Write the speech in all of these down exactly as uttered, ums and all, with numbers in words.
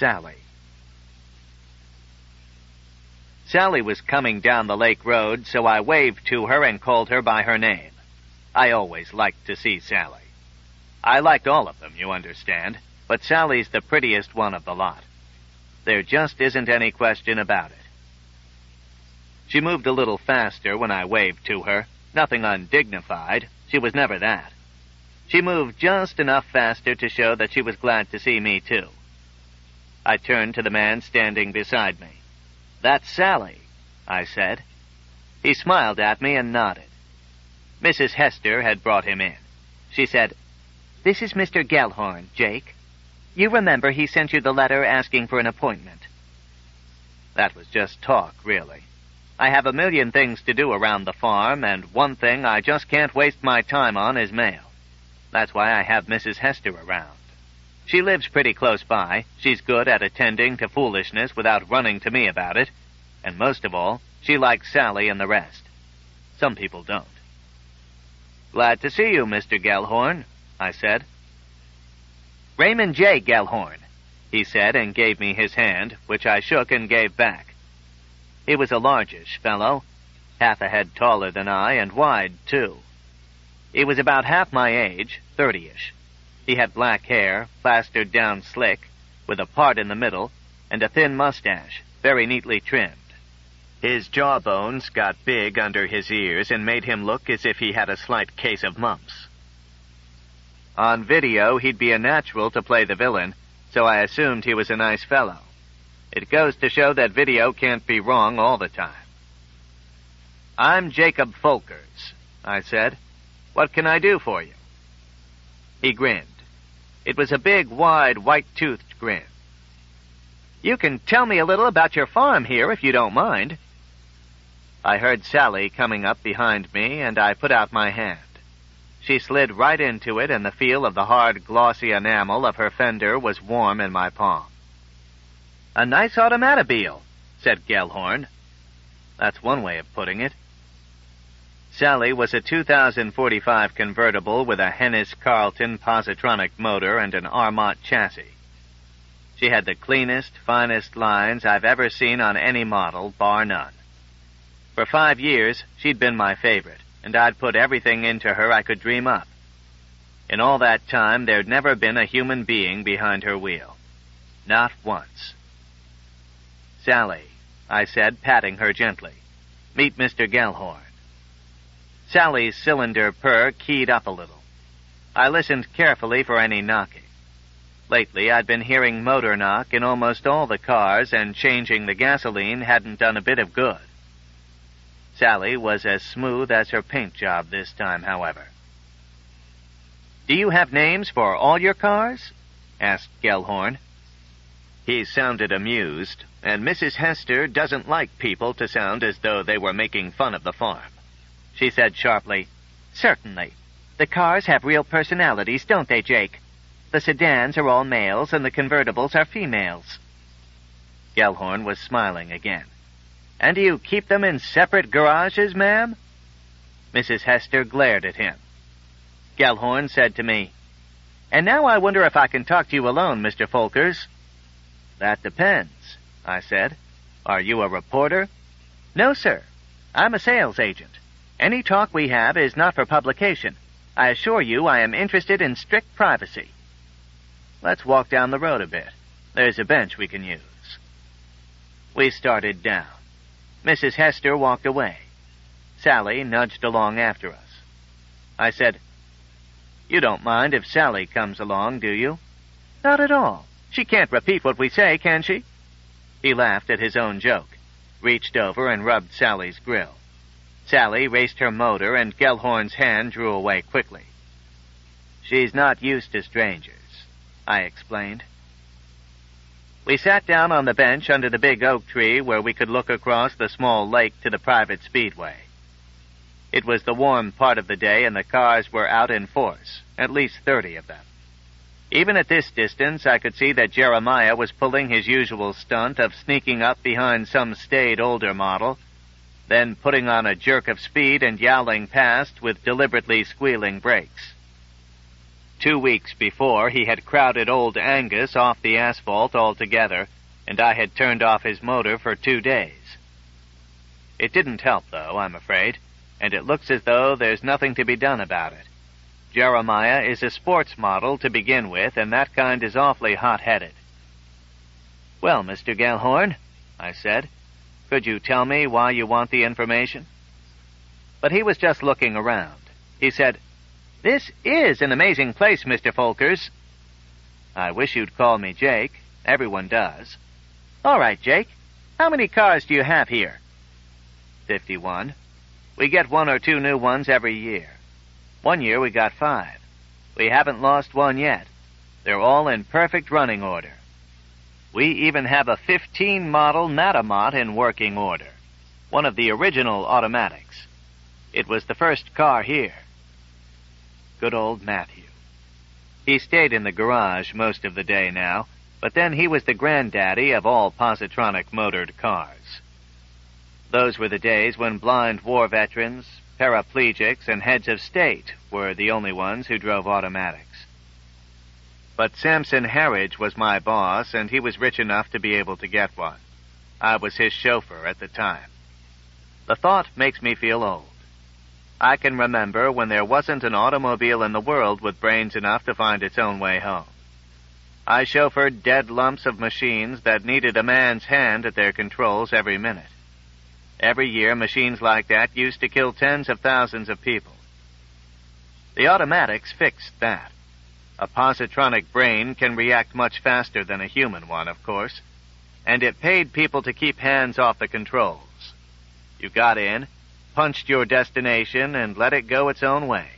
Sally. Sally was coming down the lake road, so I waved to her and called her by her name. I always liked to see Sally. I liked all of them, you understand, but Sally's the prettiest one of the lot. There just isn't any question about it. She moved a little faster when I waved to her. Nothing undignified. She was never that. She moved just enough faster to show that she was glad to see me, too. I turned to the man standing beside me. "That's Sally," I said. He smiled at me and nodded. Missus Hester had brought him in. She said, "This is Mister Gellhorn, Jake. You remember he sent you the letter asking for an appointment." That was just talk, really. I have a million things to do around the farm, and one thing I just can't waste my time on is mail. That's why I have Missus Hester around. She lives pretty close by. She's good at attending to foolishness without running to me about it. And most of all, she likes Sally and the rest. Some people don't. "Glad to see you, Mister Gellhorn," I said. "Raymond J. Gellhorn," he said, and gave me his hand, which I shook and gave back. He was a largish fellow, half a head taller than I, and wide, too. He was about half my age, thirty-ish. He had black hair, plastered down slick, with a part in the middle, and a thin mustache, very neatly trimmed. His jawbones got big under his ears and made him look as if he had a slight case of mumps. On video, he'd be a natural to play the villain, so I assumed he was a nice fellow. It goes to show that video can't be wrong all the time. "I'm Jacob Folkers," I said. "What can I do for you?" He grinned. It was a big, wide, white-toothed grin. "You can tell me a little about your farm here, if you don't mind." I heard Sally coming up behind me, and I put out my hand. She slid right into it, and the feel of the hard, glossy enamel of her fender was warm in my palm. "A nice automobile," said Gellhorn. That's one way of putting it. Sally was a two thousand forty-five convertible with a Hennis Carlton positronic motor and an Armont chassis. She had the cleanest, finest lines I've ever seen on any model, bar none. For five years, she'd been my favorite, and I'd put everything into her I could dream up. In all that time, there'd never been a human being behind her wheel. Not once. "Sally," I said, patting her gently. "Meet Mister Gellhorn." Sally's cylinder purr keyed up a little. I listened carefully for any knocking. Lately, I'd been hearing motor knock in almost all the cars, and changing the gasoline hadn't done a bit of good. Sally was as smooth as her paint job this time, however. "Do you have names for all your cars?" asked Gellhorn. He sounded amused, and Missus Hester doesn't like people to sound as though they were making fun of the farm. She said sharply, "Certainly. The cars have real personalities, don't they, Jake? The sedans are all males, and the convertibles are females." Gellhorn was smiling again. "And do you keep them in separate garages, ma'am?" Missus Hester glared at him. Gellhorn said to me, "And now I wonder if I can talk to you alone, Mister Folkers." "That depends," I said. "Are you a reporter?" "No, sir. I'm a sales agent. Any talk we have is not for publication. I assure you I am interested in strict privacy." "Let's walk down the road a bit. There's a bench we can use." We started down. Missus Hester walked away. Sally nudged along after us. I said, "You don't mind if Sally comes along, do you?" "Not at all. She can't repeat what we say, can she?" He laughed at his own joke, reached over and rubbed Sally's grill. Sally raced her motor, and Gellhorn's hand drew away quickly. "She's not used to strangers," I explained. We sat down on the bench under the big oak tree where we could look across the small lake to the private speedway. It was the warm part of the day, and the cars were out in force, at least thirty of them. Even at this distance, I could see that Jeremiah was pulling his usual stunt of sneaking up behind some staid older model, then putting on a jerk of speed and yowling past with deliberately squealing brakes. Two weeks before, he had crowded old Angus off the asphalt altogether, and I had turned off his motor for two days. It didn't help, though, I'm afraid, and it looks as though there's nothing to be done about it. Jeremiah is a sports model to begin with, and that kind is awfully hot-headed. "Well, Mister Gellhorn," I said, "could you tell me why you want the information?" But he was just looking around. He said, "This is an amazing place, Mister Folkers." "I wish you'd call me Jake. Everyone does." "All right, Jake. How many cars do you have here?" Fifty-one. We get one or two new ones every year. One year we got five. We haven't lost one yet. They're all in perfect running order. We even have a fifteen model Matamot in working order, one of the original automatics. It was the first car here. Good old Matthew. He stayed in the garage most of the day now, but then he was the granddaddy of all positronic motored cars. Those were the days when blind war veterans, paraplegics, and heads of state were the only ones who drove automatics. But Samson Harridge was my boss, and he was rich enough to be able to get one. I was his chauffeur at the time. The thought makes me feel old. I can remember when there wasn't an automobile in the world with brains enough to find its own way home. I chauffeured dead lumps of machines that needed a man's hand at their controls every minute. Every year, machines like that used to kill tens of thousands of people. The automatics fixed that. A positronic brain can react much faster than a human one, of course, and it paid people to keep hands off the controls. You got in, punched your destination, and let it go its own way.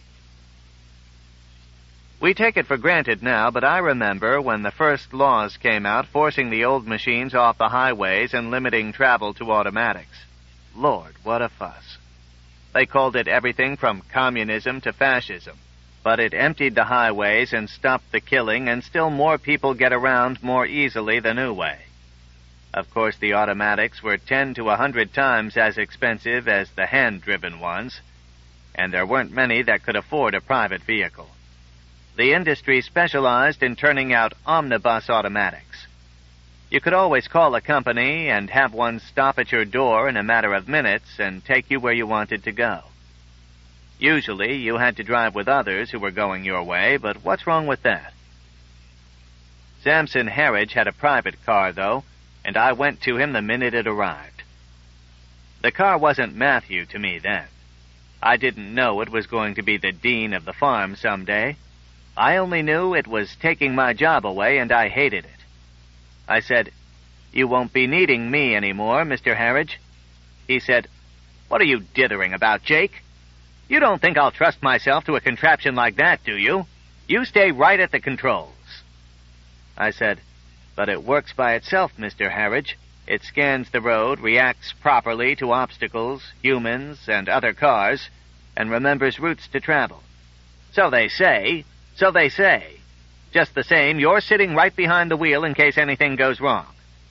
We take it for granted now, but I remember when the first laws came out forcing the old machines off the highways and limiting travel to automatics. Lord, what a fuss. They called it everything from communism to fascism, but it emptied the highways and stopped the killing, and still more people get around more easily the new way. Of course, the automatics were ten to a hundred times as expensive as the hand-driven ones, and there weren't many that could afford a private vehicle. The industry specialized in turning out omnibus automatics. You could always call a company and have one stop at your door in a matter of minutes and take you where you wanted to go. Usually, you had to drive with others who were going your way, but what's wrong with that? Samson Harridge had a private car, though, and I went to him the minute it arrived. The car wasn't Matthew to me then. I didn't know it was going to be the dean of the farm someday. I only knew it was taking my job away, and I hated it. I said, "You won't be needing me anymore, Mister Harridge." He said, "What are you dithering about, Jake? You don't think I'll trust myself to a contraption like that, do you? You stay right at the controls." I said, "But it works by itself, Mister Harridge. It scans the road, reacts properly to obstacles, humans, and other cars, and remembers routes to travel." "So they say. So they say. Just the same, you're sitting right behind the wheel in case anything goes wrong."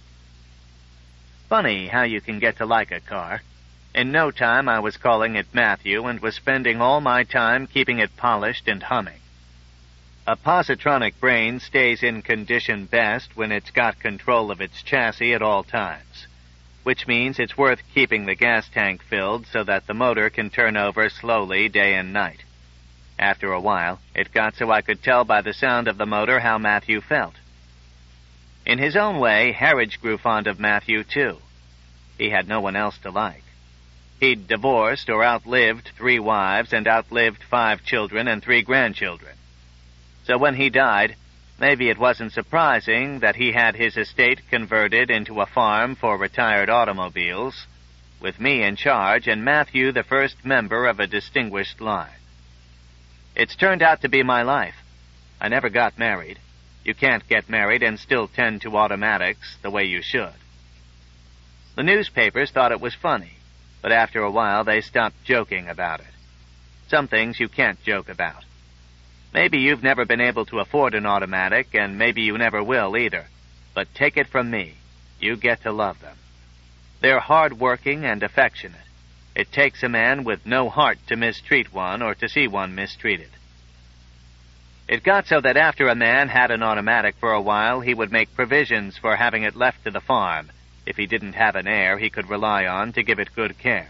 Funny how you can get to like a car. In no time, I was calling it Matthew and was spending all my time keeping it polished and humming. A positronic brain stays in condition best when it's got control of its chassis at all times, which means it's worth keeping the gas tank filled so that the motor can turn over slowly day and night. After a while, it got so I could tell by the sound of the motor how Matthew felt. In his own way, Harridge grew fond of Matthew, too. He had no one else to like. He'd divorced or outlived three wives and outlived five children and three grandchildren. So when he died, maybe it wasn't surprising that he had his estate converted into a farm for retired automobiles, with me in charge and Matthew the first member of a distinguished line. It's turned out to be my life. I never got married. You can't get married and still tend to automatics the way you should. The newspapers thought it was funny, but after a while they stopped joking about it. Some things you can't joke about. Maybe you've never been able to afford an automatic, and maybe you never will either. But take it from me, you get to love them. They're hard-working and affectionate. It takes a man with no heart to mistreat one or to see one mistreated. It got so that after a man had an automatic for a while, he would make provisions for having it left to the farm if he didn't have an heir he could rely on to give it good care.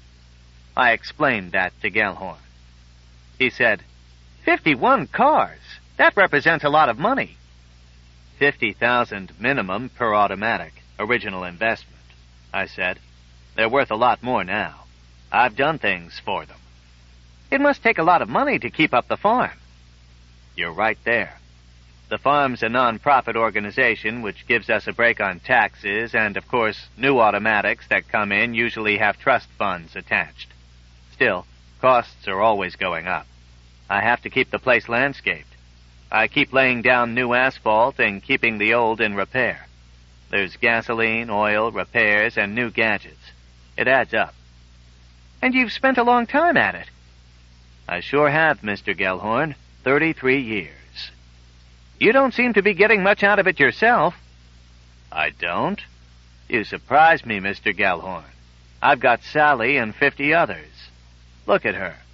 I explained that to Gellhorn. He said, Fifty-one cars? That represents a lot of money. Fifty thousand minimum per automatic, original investment, I said. They're worth a lot more now. I've done things for them. It must take a lot of money to keep up the farm. You're right there. The farm's a non-profit organization which gives us a break on taxes, and of course, new automatics that come in usually have trust funds attached. Still, costs are always going up. I have to keep the place landscaped. I keep laying down new asphalt and keeping the old in repair. There's gasoline, oil, repairs, and new gadgets. It adds up. And you've spent a long time at it. I sure have, Mister Gellhorn. Thirty-three years. You don't seem to be getting much out of it yourself. I don't? You surprise me, Mister Gellhorn. I've got Sally and fifty others. Look at her.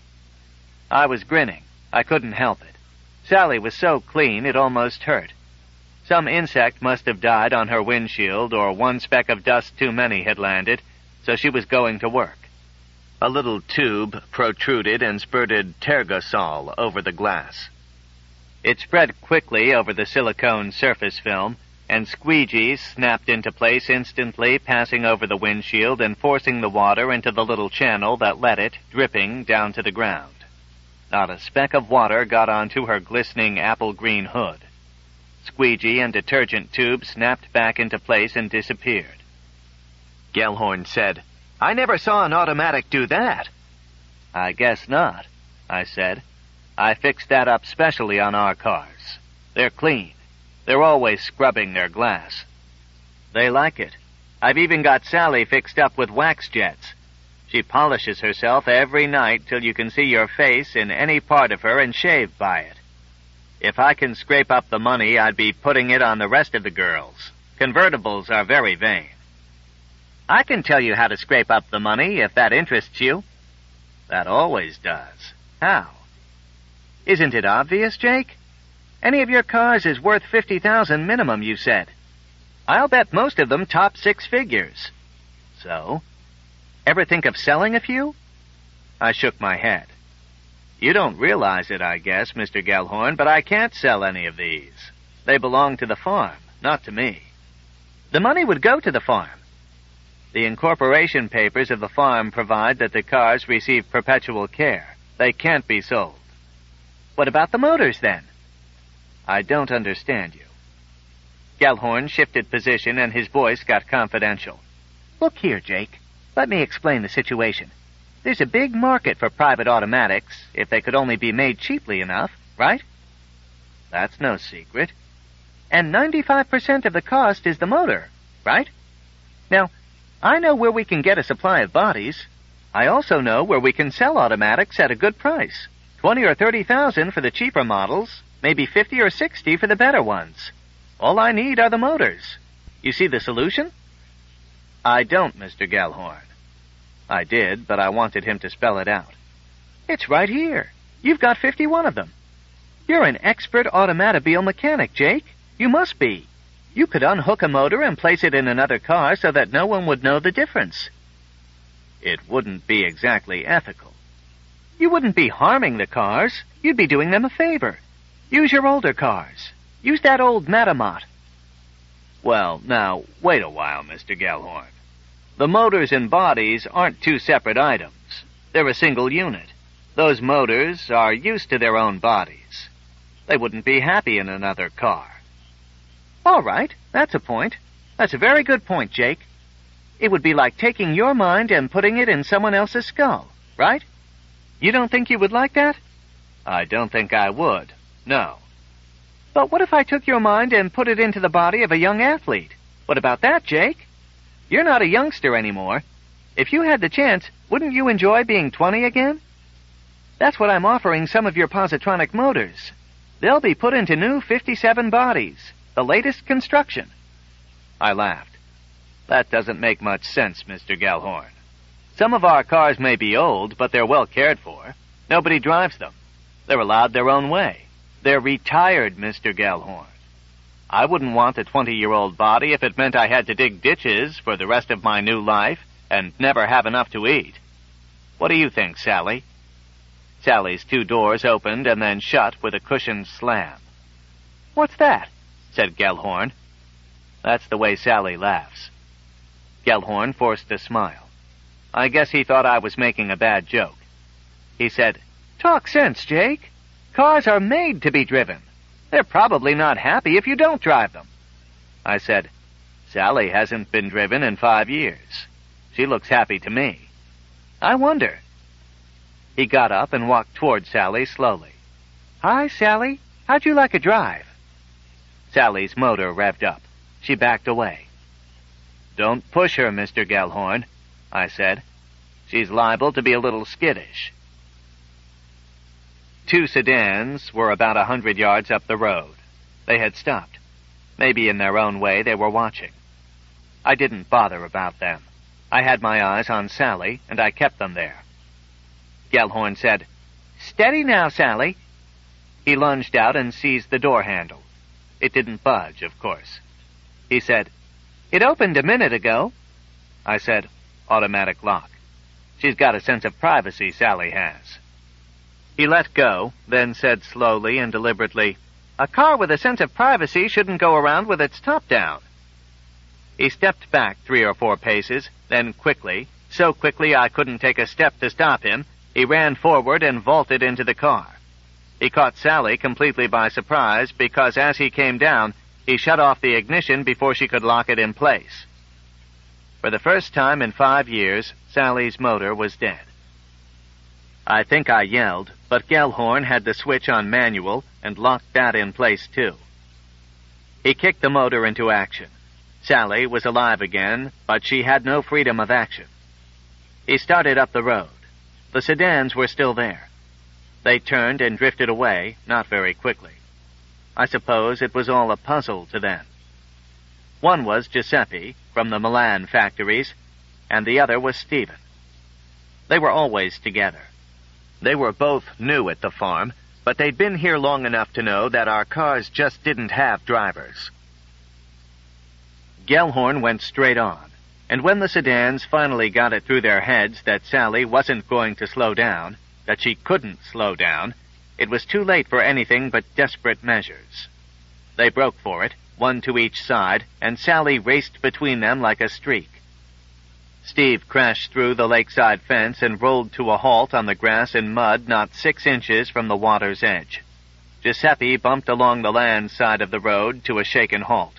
I was grinning. I couldn't help it. Sally was so clean it almost hurt. Some insect must have died on her windshield, or one speck of dust too many had landed, so she was going to work. A little tube protruded and spurted tergosol over the glass. It spread quickly over the silicone surface film, and squeegees snapped into place instantly, passing over the windshield and forcing the water into the little channel that let it, dripping, down to the ground. Not a speck of water got onto her glistening apple-green hood. Squeegee and detergent tube snapped back into place and disappeared. Gellhorn said, I never saw an automatic do that. I guess not, I said. I fixed that up specially on our cars. They're clean. They're always scrubbing their glass. They like it. I've even got Sally fixed up with wax jets. She polishes herself every night till you can see your face in any part of her and shave by it. If I can scrape up the money, I'd be putting it on the rest of the girls. Convertibles are very vain. I can tell you how to scrape up the money if that interests you. That always does. How? Isn't it obvious, Jake? Any of your cars is worth fifty thousand minimum, you said. I'll bet most of them top six figures. So? Ever think of selling a few? I shook my head. You don't realize it, I guess, Mister Gellhorn, but I can't sell any of these. They belong to the farm, not to me. The money would go to the farm. The incorporation papers of the farm provide that the cars receive perpetual care. They can't be sold. What about the motors, then? I don't understand you. Gellhorn shifted position and his voice got confidential. Look here, Jake. Let me explain the situation. There's a big market for private automatics if they could only be made cheaply enough, right? That's no secret. And ninety-five percent of the cost is the motor, right? Now, I know where we can get a supply of bodies. I also know where we can sell automatics at a good price. Twenty or thirty thousand for the cheaper models, maybe fifty or sixty for the better ones. All I need are the motors. You see the solution? I don't, Mister Gellhorn. I did, but I wanted him to spell it out. It's right here. You've got fifty-one of them. You're an expert automobile mechanic, Jake. You must be. You could unhook a motor and place it in another car so that no one would know the difference. It wouldn't be exactly ethical. You wouldn't be harming the cars. You'd be doing them a favor. Use your older cars. Use that old Matamot. Well, now, wait a while, Mister Gellhorn. The motors and bodies aren't two separate items. They're a single unit. Those motors are used to their own bodies. They wouldn't be happy in another car. All right, that's a point. That's a very good point, Jake. It would be like taking your mind and putting it in someone else's skull, right? You don't think you would like that? I don't think I would, no. But what if I took your mind and put it into the body of a young athlete? What about that, Jake? You're not a youngster anymore. If you had the chance, wouldn't you enjoy being twenty again? That's what I'm offering some of your positronic motors. They'll be put into new fifty-seven bodies, the latest construction. I laughed. That doesn't make much sense, Mister Gellhorn. Some of our cars may be old, but they're well cared for. Nobody drives them. They're allowed their own way. They're retired, Mister Gellhorn. I wouldn't want a twenty-year-old body if it meant I had to dig ditches for the rest of my new life and never have enough to eat. What do you think, Sally? Sally's two doors opened and then shut with a cushioned slam. What's that? Said Gellhorn. That's the way Sally laughs. Gellhorn forced a smile. I guess he thought I was making a bad joke. He said, Talk sense, Jake. Cars are made to be driven. They're probably not happy if you don't drive them. I said, Sally hasn't been driven in five years. She looks happy to me. I wonder. He got up and walked toward Sally slowly. Hi, Sally. How'd you like a drive? Sally's motor revved up. She backed away. Don't push her, Mister Gellhorn, I said. She's liable to be a little skittish. Two sedans were about a hundred yards up the road. They had stopped. Maybe in their own way they were watching. I didn't bother about them. I had my eyes on Sally, and I kept them there. Gellhorn said, Steady now, Sally. He lunged out and seized the door handle. It didn't budge, of course. He said, It opened a minute ago. I said, Automatic lock. She's got a sense of privacy, Sally has. He let go, then said slowly and deliberately, A car with a sense of privacy shouldn't go around with its top down. He stepped back three or four paces, then quickly, so quickly I couldn't take a step to stop him, he ran forward and vaulted into the car. He caught Sally completely by surprise because as he came down, he shut off the ignition before she could lock it in place. For the first time in five years, Sally's motor was dead. I think I yelled, but Gellhorn had the switch on manual and locked that in place too. He kicked the motor into action. Sally was alive again, but she had no freedom of action. He started up the road. The sedans were still there. They turned and drifted away, not very quickly. I suppose it was all a puzzle to them. One was Giuseppe, from the Milan factories, and the other was Stephen. They were always together. They were both new at the farm, but they'd been here long enough to know that our cars just didn't have drivers. Gellhorn went straight on, and when the sedans finally got it through their heads that Sally wasn't going to slow down, that she couldn't slow down, it was too late for anything but desperate measures. They broke for it, one to each side, and Sally raced between them like a streak. Steve crashed through the lakeside fence and rolled to a halt on the grass and mud not six inches from the water's edge. Giuseppe bumped along the land side of the road to a shaken halt.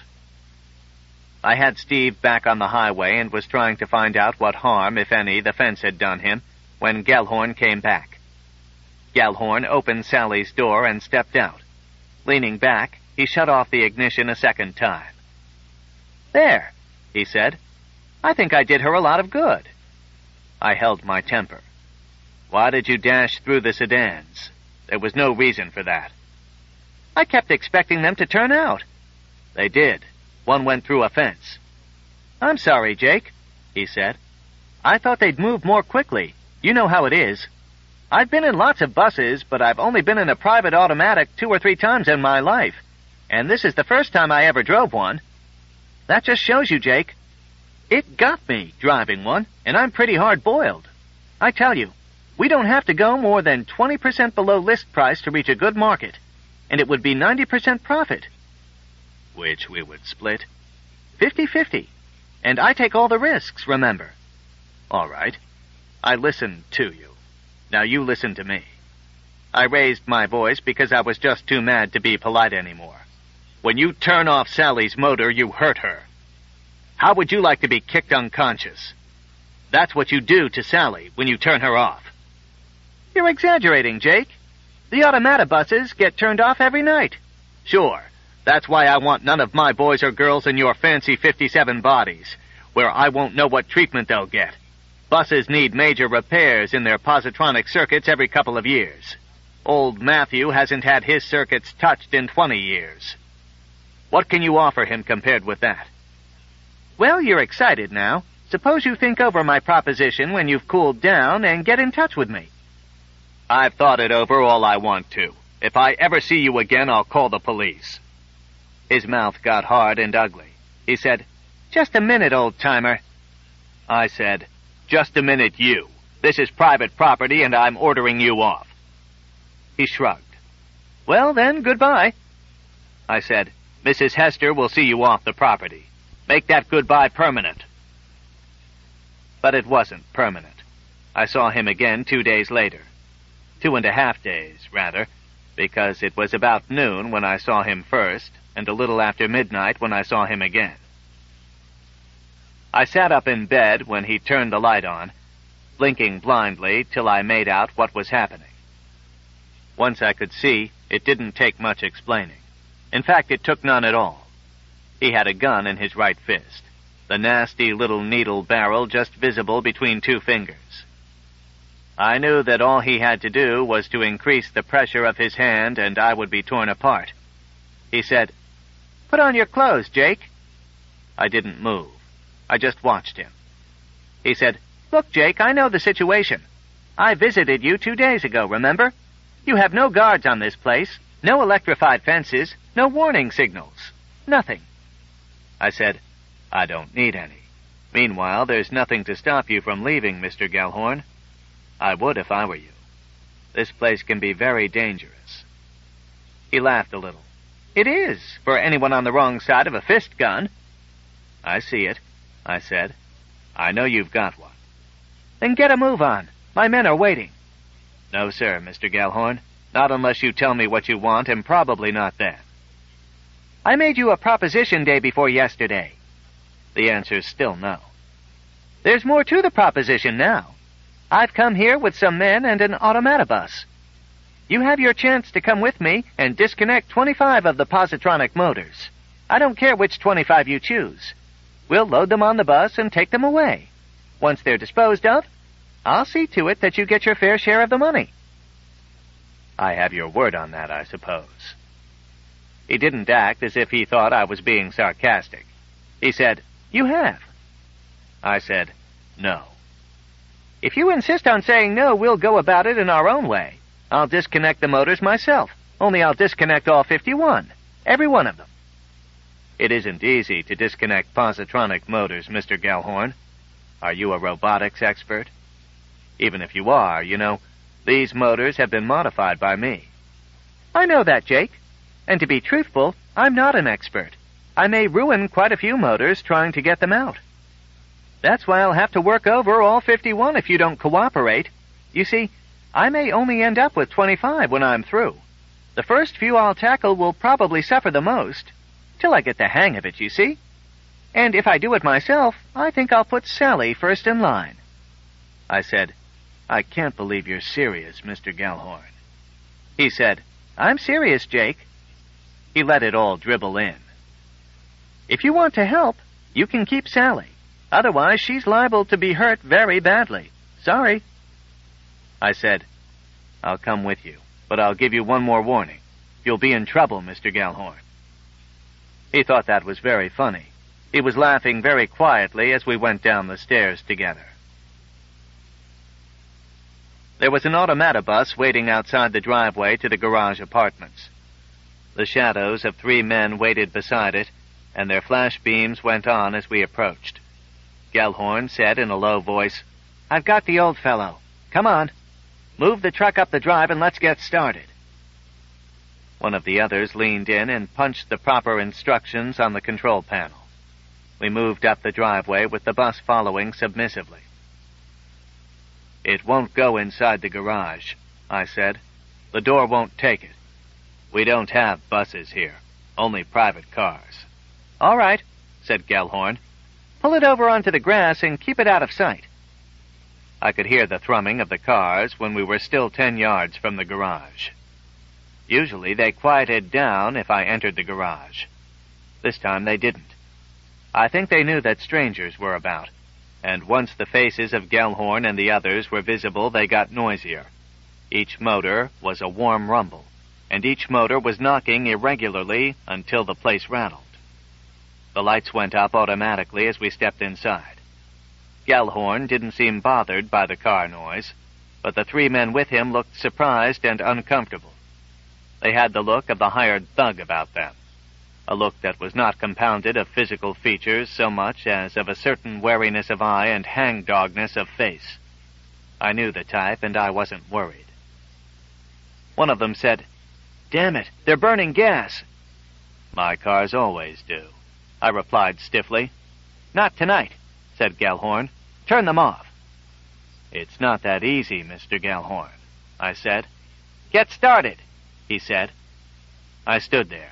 I had Steve back on the highway and was trying to find out what harm, if any, the fence had done him, when Gellhorn came back. Gellhorn opened Sally's door and stepped out. Leaning back, he shut off the ignition a second time. There, he said. I think I did her a lot of good. I held my temper. Why did you dash through the sedans? There was no reason for that. I kept expecting them to turn out. They did. One went through a fence. I'm sorry, Jake, he said. I thought they'd move more quickly. You know how it is. I've been in lots of buses, but I've only been in a private automatic two or three times in my life. And this is the first time I ever drove one. That just shows you, Jake. It got me, driving one, and I'm pretty hard-boiled. I tell you, we don't have to go more than twenty percent below list price to reach a good market, and it would be ninety percent profit. Which we would split. Fifty-fifty. And I take all the risks, remember. All right. I listened to you. Now you listen to me. I raised my voice because I was just too mad to be polite anymore. When you turn off Sally's motor, you hurt her. How would you like to be kicked unconscious? That's what you do to Sally when you turn her off. You're exaggerating, Jake. The automata buses get turned off every night. Sure. That's why I want none of my boys or girls in your fancy fifty-seven bodies, where I won't know what treatment they'll get. Buses need major repairs in their positronic circuits every couple of years. Old Matthew hasn't had his circuits touched in twenty years. What can you offer him compared with that? Well, you're excited now. Suppose you think over my proposition when you've cooled down and get in touch with me. I've thought it over all I want to. If I ever see you again, I'll call the police." His mouth got hard and ugly. He said, "Just a minute, old-timer." I said, "Just a minute, you. This is private property, and I'm ordering you off." He shrugged. "Well, then, goodbye." I said, "Missus Hester will see you off the property. Make that goodbye permanent." But it wasn't permanent. I saw him again two days later. Two and a half days, rather, because it was about noon when I saw him first, and a little after midnight when I saw him again. I sat up in bed when he turned the light on, blinking blindly till I made out what was happening. Once I could see, it didn't take much explaining. In fact, it took none at all. He had a gun in his right fist, the nasty little needle barrel just visible between two fingers. I knew that all he had to do was to increase the pressure of his hand and I would be torn apart. He said, "Put on your clothes, Jake." I didn't move. I just watched him. He said, "Look, Jake, I know the situation. I visited you two days ago, remember? You have no guards on this place, no electrified fences, no warning signals. Nothing." I said, "I don't need any. Meanwhile, there's nothing to stop you from leaving, Mister Gellhorn. I would if I were you. This place can be very dangerous." He laughed a little. "It is, for anyone on the wrong side of a fist gun." "I see it," I said. "I know you've got one." "Then get a move on. My men are waiting." "No, sir, Mister Gellhorn. Not unless you tell me what you want, and probably not then." "I made you a proposition day before yesterday." The answer's still no. "There's more to the proposition now. I've come here with some men and an automatibus. You have your chance to come with me and disconnect twenty-five of the positronic motors. I don't care which twenty-five you choose. We'll load them on the bus and take them away. Once they're disposed of, I'll see to it that you get your fair share of the money." I have your word on that, I suppose. He didn't act as if he thought I was being sarcastic. He said, "You have." I said, "No." "If you insist on saying no, we'll go about it in our own way. I'll disconnect the motors myself, only I'll disconnect all fifty-one, every one of them." It isn't easy to disconnect positronic motors, Mister Gellhorn. Are you a robotics expert? Even if you are, you know, these motors have been modified by me. "I know that, Jake. And to be truthful, I'm not an expert. I may ruin quite a few motors trying to get them out. That's why I'll have to work over all fifty-one if you don't cooperate. You see, I may only end up with twenty-five when I'm through. The first few I'll tackle will probably suffer the most, till I get the hang of it, you see. And if I do it myself, I think I'll put Sally first in line." I said, "I can't believe you're serious, Mister Gellhorn." He said, "I'm serious, Jake." He let it all dribble in. "If you want to help, you can keep Sally. Otherwise, she's liable to be hurt very badly. Sorry." I said, "I'll come with you, but I'll give you one more warning. You'll be in trouble, Mister Gellhorn." He thought that was very funny. He was laughing very quietly as we went down the stairs together. There was an automatibus waiting outside the driveway to the garage apartments. The shadows of three men waited beside it, and their flash beams went on as we approached. Gellhorn said in a low voice, "I've got the old fellow. Come on. Move the truck up the drive and let's get started." One of the others leaned in and punched the proper instructions on the control panel. We moved up the driveway with the bus following submissively. "It won't go inside the garage," I said. "The door won't take it. We don't have buses here, only private cars." "All right," said Gellhorn. "Pull it over onto the grass and keep it out of sight." I could hear the thrumming of the cars when we were still ten yards from the garage. Usually they quieted down if I entered the garage. This time they didn't. I think they knew that strangers were about, and once the faces of Gellhorn and the others were visible, they got noisier. Each motor was a warm rumble, and each motor was knocking irregularly until the place rattled. The lights went up automatically as we stepped inside. Gellhorn didn't seem bothered by the car noise, but the three men with him looked surprised and uncomfortable. They had the look of the hired thug about them, a look that was not compounded of physical features so much as of a certain wariness of eye and hangdogness of face. I knew the type, and I wasn't worried. One of them said, "Damn it, they're burning gas." "My cars always do," I replied stiffly. "Not tonight," said Gellhorn. "Turn them off." "It's not that easy, Mister Gellhorn," I said. "Get started," he said. I stood there.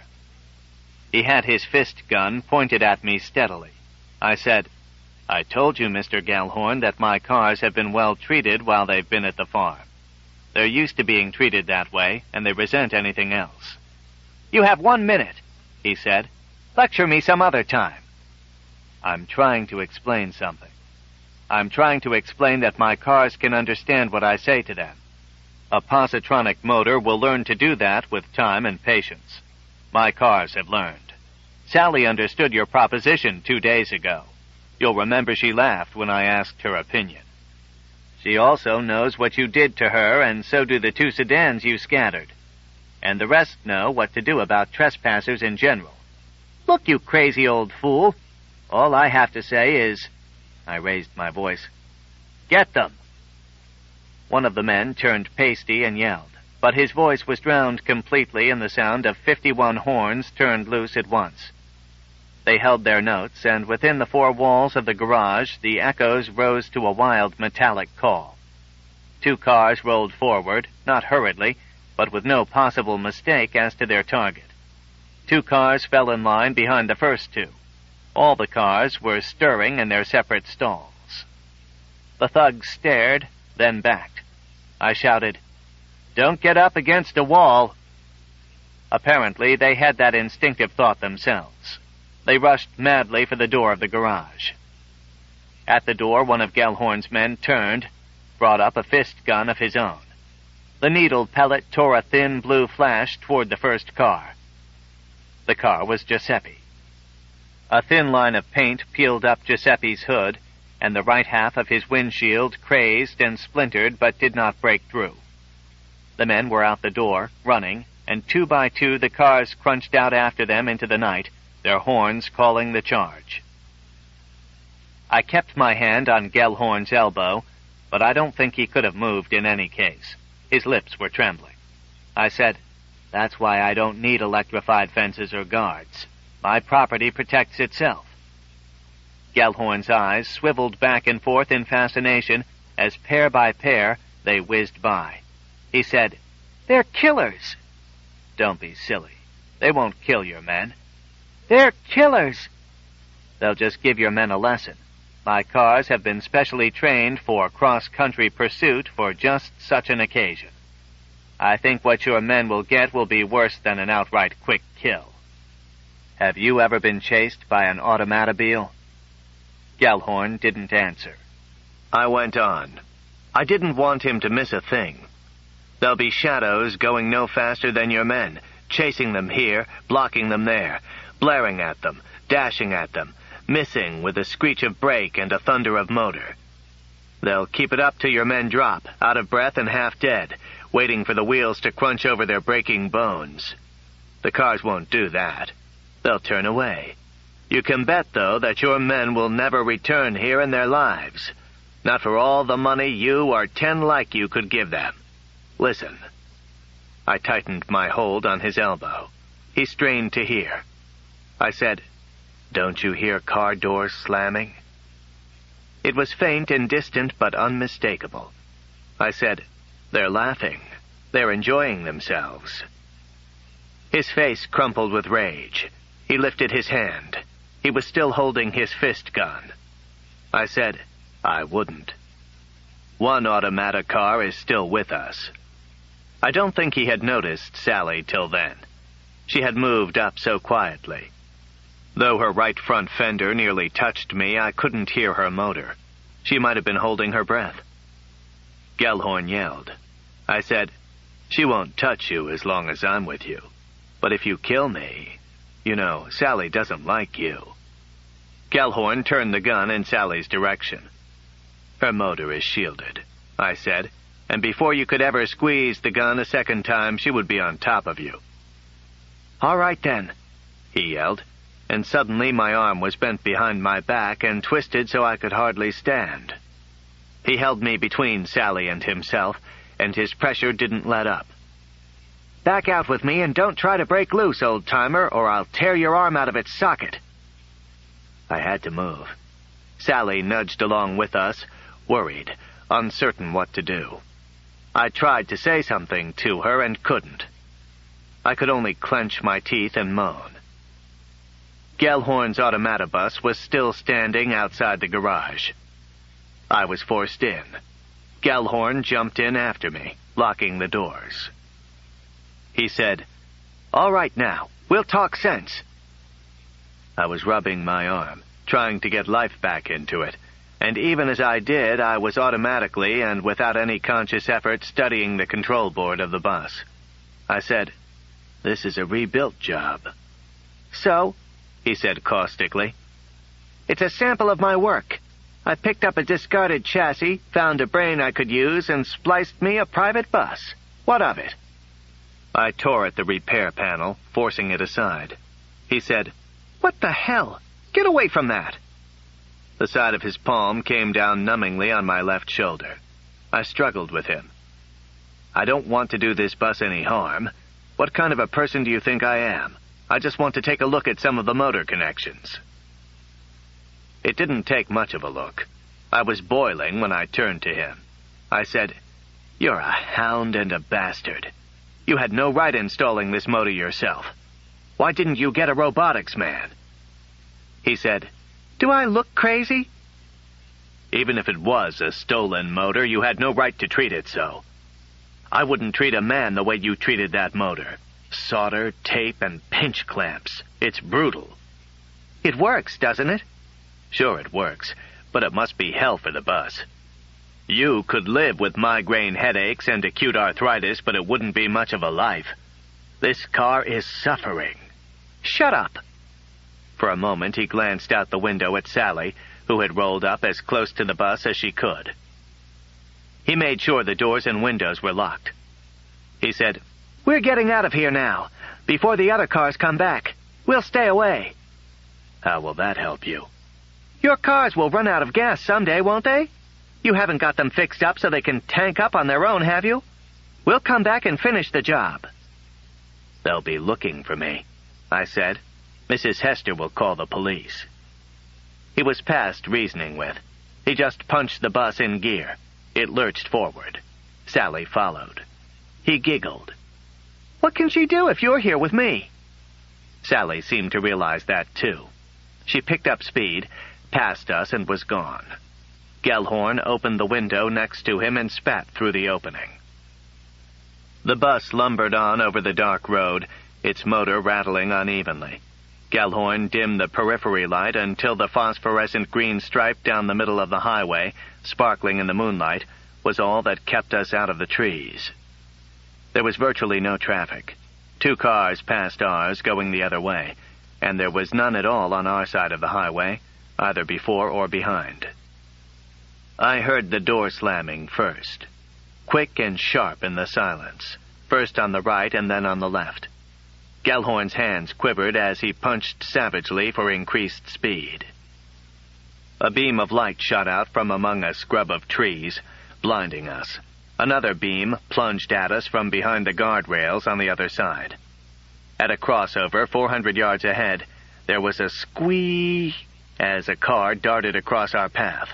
He had his fist gun pointed at me steadily. I said, "I told you, Mister Gellhorn, that my cars have been well treated while they've been at the farm. They're used to being treated that way, and they resent anything else." "You have one minute," he said. "Lecture me some other time." "I'm trying to explain something. I'm trying to explain that my cars can understand what I say to them. A positronic motor will learn to do that with time and patience. My cars have learned. Sally understood your proposition two days ago. You'll remember she laughed when I asked her opinion. She also knows what you did to her, and so do the two sedans you scattered. And the rest know what to do about trespassers in general. Look, you crazy old fool. All I have to say is," I raised my voice, "get them." One of the men turned pasty and yelled, but his voice was drowned completely in the sound of fifty-one horns turned loose at once. They held their notes, and within the four walls of the garage, the echoes rose to a wild metallic call. Two cars rolled forward, not hurriedly, but with no possible mistake as to their target. Two cars fell in line behind the first two. All the cars were stirring in their separate stalls. The thugs stared, then backed. I shouted, "Don't get up against a wall." Apparently, they had that instinctive thought themselves. They rushed madly for the door of the garage. At the door, one of Gellhorn's men turned, brought up a fist gun of his own. The needle pellet tore a thin blue flash toward the first car. The car was Giuseppe. A thin line of paint peeled up Giuseppe's hood, and the right half of his windshield crazed and splintered but did not break through. The men were out the door, running, and two by two the cars crunched out after them into the night, their horns calling the charge. I kept my hand on Gellhorn's elbow, but I don't think he could have moved in any case. His lips were trembling. I said, "That's why I don't need electrified fences or guards. My property protects itself." Gellhorn's eyes swiveled back and forth in fascination as pair by pair they whizzed by. He said, "They're killers." "Don't be silly. They won't kill your men." "They're killers." "They'll just give your men a lesson. My cars have been specially trained for cross-country pursuit for just such an occasion. I think what your men will get will be worse than an outright quick kill." "Have you ever been chased by an automobile?" Gellhorn didn't answer. I went on. I didn't want him to miss a thing. "There'll be shadows going no faster than your men, chasing them here, blocking them there, blaring at them, dashing at them, missing with a screech of brake and a thunder of motor. They'll keep it up till your men drop, out of breath and half dead, waiting for the wheels to crunch over their breaking bones. The cars won't do that. They'll turn away. You can bet, though, that your men will never return here in their lives. Not for all the money you or ten like you could give them. Listen." I tightened my hold on his elbow. He strained to hear. I said, "Don't you hear car doors slamming?" It was faint and distant but unmistakable. I said, "They're laughing. They're enjoying themselves." His face crumpled with rage. He lifted his hand. He was still holding his fist gun. I said, "I wouldn't. One automatic car is still with us." I don't think he had noticed Sally till then. She had moved up so quietly. Though her right front fender nearly touched me, I couldn't hear her motor. She might have been holding her breath. Gellhorn yelled. I said, "She won't touch you as long as I'm with you. But if you kill me, you know, Sally doesn't like you." Gellhorn turned the gun in Sally's direction. "Her motor is shielded," I said. and before you could ever squeeze the gun a second time, she would be on top of you. "All right, then," he yelled, and suddenly my arm was bent behind my back and twisted so I could hardly stand. He held me between Sally and himself, and his pressure didn't let up. "Back out with me and don't try to break loose, old-timer, or I'll tear your arm out of its socket." I had to move. Sally nudged along with us, worried, uncertain what to do. I tried to say something to her and couldn't. I could only clench my teeth and moan. Gellhorn's automatobus was still standing outside the garage. I was forced in. Gellhorn jumped in after me, locking the doors. He said, "All right now, we'll talk sense." I was rubbing my arm, trying to get life back into it, and even as I did, I was automatically and without any conscious effort studying the control board of the bus. I said, "This is a rebuilt job." "So?" he said caustically. "It's a sample of my work. I picked up a discarded chassis, found a brain I could use, and spliced me a private bus. What of it?" I tore at the repair panel, forcing it aside. He said, "What the hell? Get away from that!" The side of his palm came down numbingly on my left shoulder. I struggled with him. "I don't want to do this bus any harm. What kind of a person do you think I am? I just want to take a look at some of the motor connections." It didn't take much of a look. I was boiling when I turned to him. I said, "You're a hound and a bastard. You had no right installing this motor yourself. Why didn't you get a robotics man?" He said, "Do I look crazy?" "Even if it was a stolen motor, you had no right to treat it so. I wouldn't treat a man the way you treated that motor. Solder, tape, and pinch clamps. It's brutal." "It works, doesn't it?" "Sure it works, but it must be hell for the bus. You could live with migraine headaches and acute arthritis, but it wouldn't be much of a life. This car is suffering." "Shut up." For a moment he glanced out the window at Sally, who had rolled up as close to the bus as she could. He made sure the doors and windows were locked. He said, "We're getting out of here now, before the other cars come back. We'll stay away." "How will that help you?" "Your cars will run out of gas someday, won't they? You haven't got them fixed up so they can tank up on their own, have you? We'll come back and finish the job." "They'll be looking for me," I said. "Missus Hester will call the police." He was past reasoning with. He just punched the bus in gear. It lurched forward. Sally followed. He giggled. "What can she do if you're here with me?" Sally seemed to realize that, too. She picked up speed, passed us, and was gone. Gellhorn opened the window next to him and spat through the opening. The bus lumbered on over the dark road, its motor rattling unevenly. Gellhorn dimmed the periphery light until the phosphorescent green stripe down the middle of the highway, sparkling in the moonlight, was all that kept us out of the trees. There was virtually no traffic. Two cars passed ours, going the other way, and there was none at all on our side of the highway, either before or behind. I heard the door slamming first, quick and sharp in the silence, first on the right and then on the left. Gellhorn's hands quivered as he punched savagely for increased speed. A beam of light shot out from among a scrub of trees, blinding us. Another beam plunged at us from behind the guardrails on the other side. At a crossover four hundred yards ahead, there was a squee as a car darted across our path.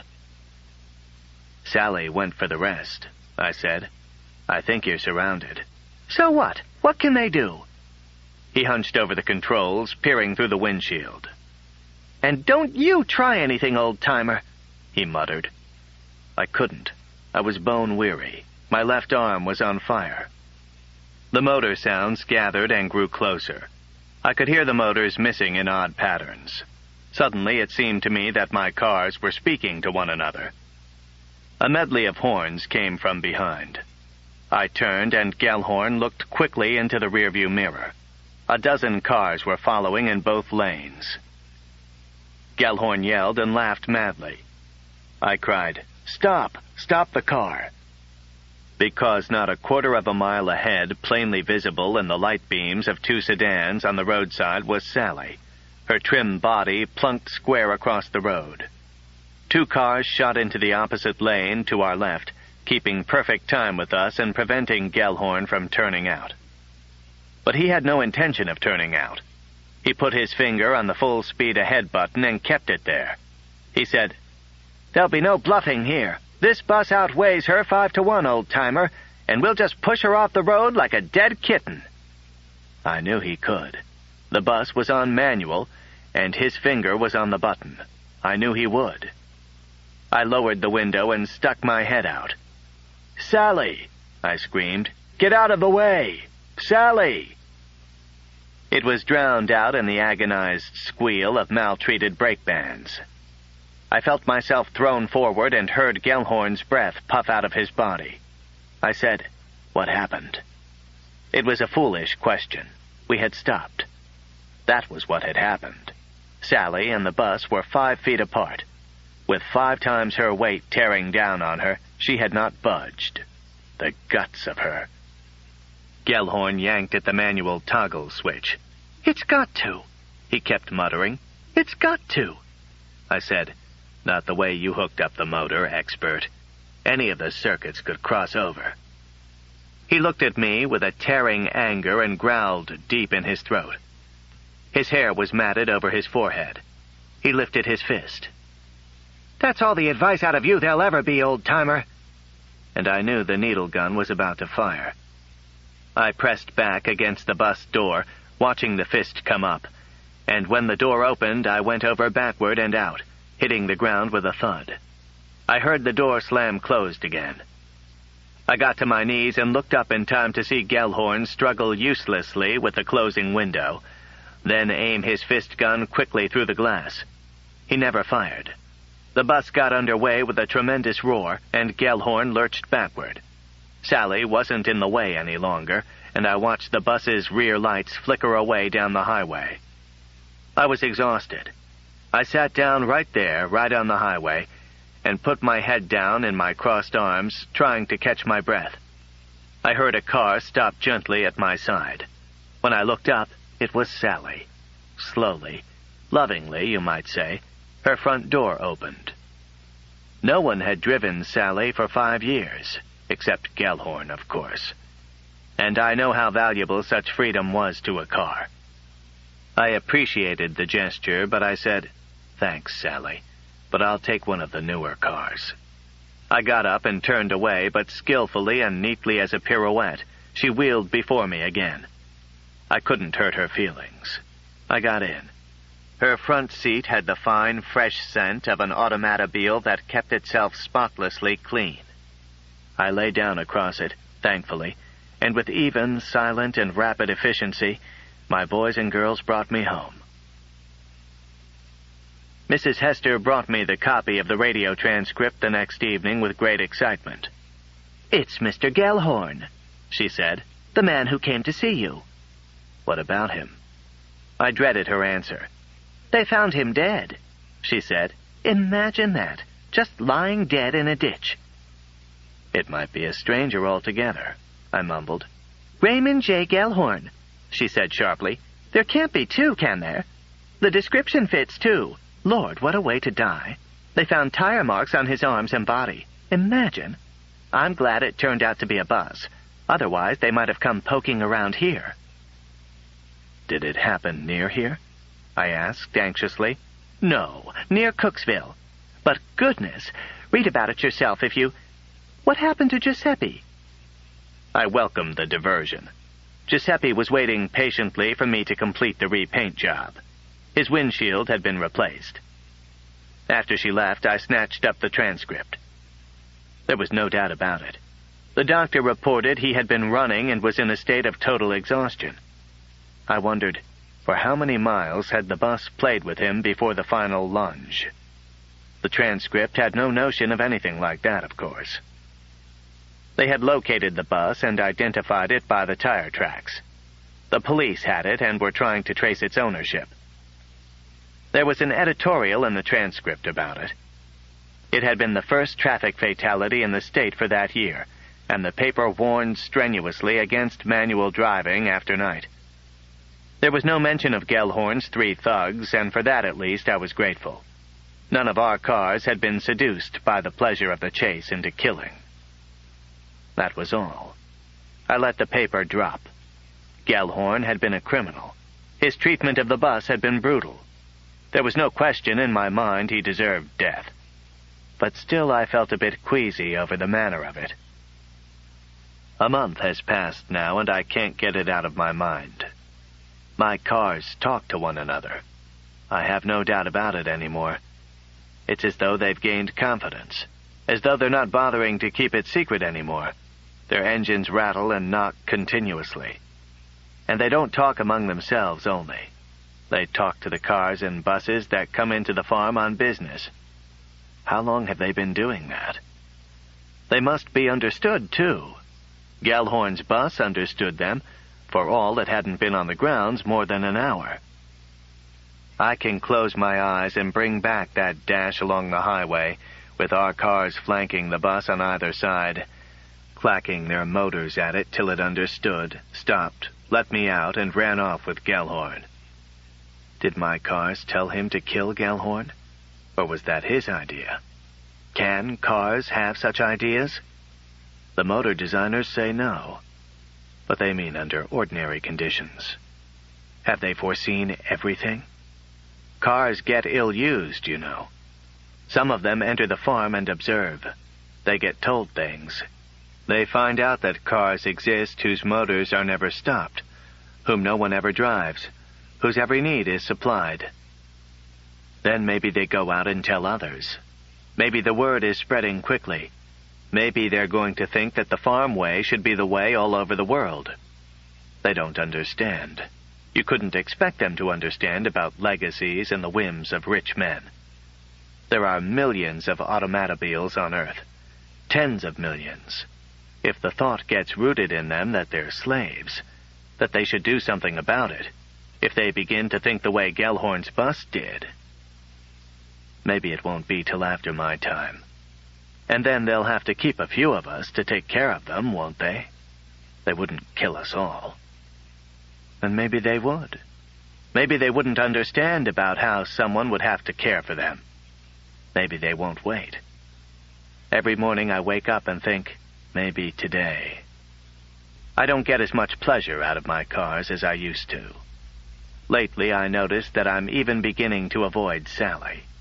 "Sally went for the rest," I said. "I think you're surrounded." "So what? What can they do?" He hunched over the controls, peering through the windshield. "And don't you try anything, old-timer," he muttered. I couldn't. I was bone-weary. My left arm was on fire. The motor sounds gathered and grew closer. I could hear the motors missing in odd patterns. Suddenly it seemed to me that my cars were speaking to one another. A medley of horns came from behind. I turned, and Gellhorn looked quickly into the rearview mirror. A dozen cars were following in both lanes. Gellhorn yelled and laughed madly. I cried, "Stop! Stop the car!" because not a quarter of a mile ahead, plainly visible in the light beams of two sedans on the roadside, was Sally, her trim body plunked square across the road. Two cars shot into the opposite lane to our left, keeping perfect time with us and preventing Gellhorn from turning out. But he had no intention of turning out. He put his finger on the full speed ahead button and kept it there. He said, "There'll be no bluffing here. This bus outweighs her five to one, old-timer, and we'll just push her off the road like a dead kitten." I knew he could. The bus was on manual, and his finger was on the button. I knew he would. I lowered the window and stuck my head out. "Sally!" I screamed. "Get out of the way! Sally!" It was drowned out in the agonized squeal of maltreated brake bands. I felt myself thrown forward and heard Gellhorn's breath puff out of his body. I said, "What happened?" It was a foolish question. We had stopped. That was what had happened. Sally and the bus were five feet apart. With five times her weight tearing down on her, she had not budged. The guts of her. Gellhorn yanked at the manual toggle switch. "It's got to," he kept muttering. "It's got to." I said, "Not the way you hooked up the motor, expert. Any of the circuits could cross over." He looked at me with a tearing anger and growled deep in his throat. His hair was matted over his forehead. He lifted his fist. "That's all the advice out of you there'll ever be, old-timer." And I knew the needle gun was about to fire. I pressed back against the bus door, watching the fist come up, and when the door opened, I went over backward and out, hitting the ground with a thud. I heard the door slam closed again. I got to my knees and looked up in time to see Gellhorn struggle uselessly with the closing window, then aim his fist gun quickly through the glass. He never fired. The bus got underway with a tremendous roar, and Gellhorn lurched backward. Sally wasn't in the way any longer, and I watched the bus's rear lights flicker away down the highway. I was exhausted. I sat down right there, right on the highway, and put my head down in my crossed arms, trying to catch my breath. I heard a car stop gently at my side. When I looked up, it was Sally. Slowly, lovingly, you might say, her front door opened. No one had driven Sally for five years, except Gellhorn, of course. And I know how valuable such freedom was to a car. I appreciated the gesture, but I said, "Thanks, Sally, but I'll take one of the newer cars." I got up and turned away, but skillfully and neatly as a pirouette, she wheeled before me again. I couldn't hurt her feelings. I got in. Her front seat had the fine, fresh scent of an automobile that kept itself spotlessly clean. I lay down across it, thankfully, and with even, silent, and rapid efficiency, my boys and girls brought me home. Missus Hester brought me the copy of the radio transcript the next evening with great excitement. "It's Mister Gellhorn," she said, "the man who came to see you." "What about him?" I dreaded her answer. "They found him dead," she said. "Imagine that, just lying dead in a ditch." "It might be a stranger altogether," I mumbled. "Raymond J. Gellhorn," she said sharply. "There can't be two, can there? The description fits, too. Lord, what a way to die. They found tire marks on his arms and body. Imagine. I'm glad it turned out to be a bus. Otherwise, they might have come poking around here." "Did it happen near here?" I asked anxiously. "No, near Cooksville. But goodness, read about it yourself if you... What happened to Giuseppe?" I welcomed the diversion. Giuseppe was waiting patiently for me to complete the repaint job. His windshield had been replaced. After she left, I snatched up the transcript. There was no doubt about it. The doctor reported he had been running and was in a state of total exhaustion. I wondered, for how many miles had the bus played with him before the final lunge? The transcript had no notion of anything like that, of course. They had located the bus and identified it by the tire tracks. The police had it and were trying to trace its ownership. There was an editorial in the transcript about it. It had been the first traffic fatality in the state for that year, and the paper warned strenuously against manual driving after night. There was no mention of Gellhorn's three thugs, and for that at least I was grateful. None of our cars had been seduced by the pleasure of the chase into killing. That was all. I let the paper drop. Gellhorn had been a criminal. His treatment of the bus had been brutal. There was no question in my mind he deserved death. But still I felt a bit queasy over the manner of it. A month has passed now, and I can't get it out of my mind. My cars talk to one another. I have no doubt about it anymore. It's as though they've gained confidence, as though they're not bothering to keep it secret anymore. Their engines rattle and knock continuously. And they don't talk among themselves only. They talk to the cars and buses that come into the farm on business. How long have they been doing that? They must be understood, too. Gellhorn's bus understood them, for all it hadn't been on the grounds more than an hour. I can close my eyes and bring back that dash along the highway, with our cars flanking the bus on either side, clacking their motors at it till it understood, stopped, let me out, and ran off with Gellhorn. Did my cars tell him to kill Gellhorn? Or was that his idea? Can cars have such ideas? The motor designers say no, but they mean under ordinary conditions. Have they foreseen everything? Cars get ill-used, you know. Some of them enter the farm and observe. They get told things. They find out that cars exist whose motors are never stopped, whom no one ever drives, whose every need is supplied. Then maybe they go out and tell others. Maybe the word is spreading quickly. Maybe they're going to think that the farm way should be the way all over the world. They don't understand. You couldn't expect them to understand about legacies and the whims of rich men. There are millions of automobiles on Earth. Tens of millions. If the thought gets rooted in them that they're slaves, that they should do something about it, if they begin to think the way Gellhorn's bus did, maybe it won't be till after my time. And then they'll have to keep a few of us to take care of them, won't they? They wouldn't kill us all. And maybe they would. Maybe they wouldn't understand about how someone would have to care for them. Maybe they won't wait. Every morning I wake up and think, maybe today. I don't get as much pleasure out of my cars as I used to. Lately I noticed that I'm even beginning to avoid Sally.